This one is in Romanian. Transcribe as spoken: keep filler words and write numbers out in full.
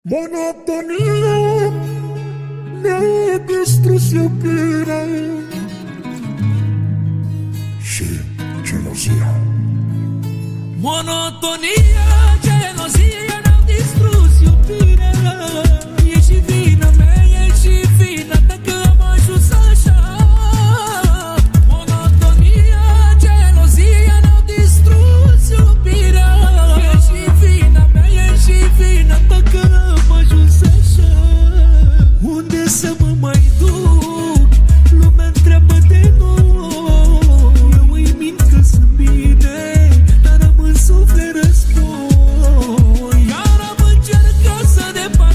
Monotonia mi-a distrus iubirea și gelozia. Monotonia, gelozia ne-au distrus iubirea. E și vina mea, e și vina ta că am ajuns așa. Monotonia, gelozia ne-au distrus iubirea. E și vina mea, e și vina ta că am ajuns așa. Unde să mă mai duc? Lumea întreabă de noi. Eu îi mint că sunt bine, dar am în suflet război. Iar am încercat să depart